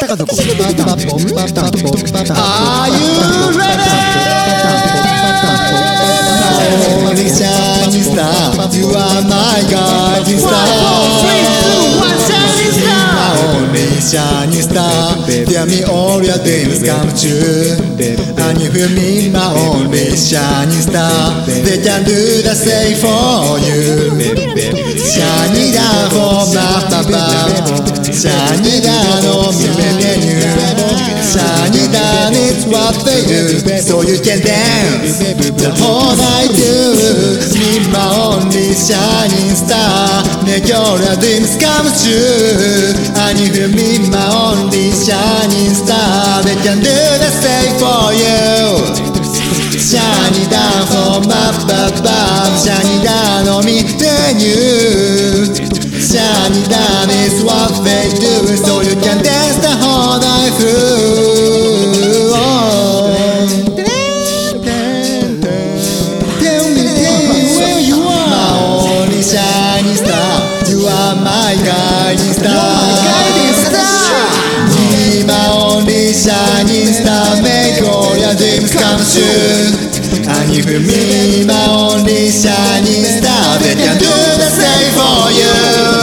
Are you ready? My only shining star, you are my guiding star. My only shining star, tell me all your dreams come true. And if you meet my only shining star, they can do the same for you. Shining down from above, shining down on me. Shining down is what they do, so you can dance the whole night too. Meet my only shining star, make your dreams come true. And if you meet my only shining star, they can do the same for you. Shining down from above, shining down on me, then you. Shining down is what they do, so you can dance the whole night through. Tell me where you are. My only shining star, you are my guiding star. Be my only shining star, make all your dreams come true. And if you meet my only shining star, they can do the same for you.